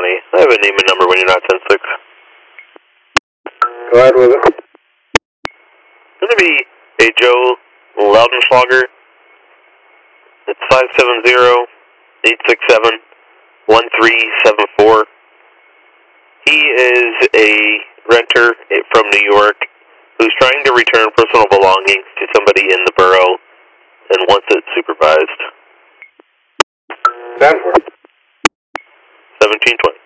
I have a name and number when you're not 10-6. Go ahead with it. It's going to be a Joe Loudenschlager. It's 570-867-1374. He is a renter from New York who's trying to return personal belongings to somebody in the borough and wants it supervised. 10-4. 1720.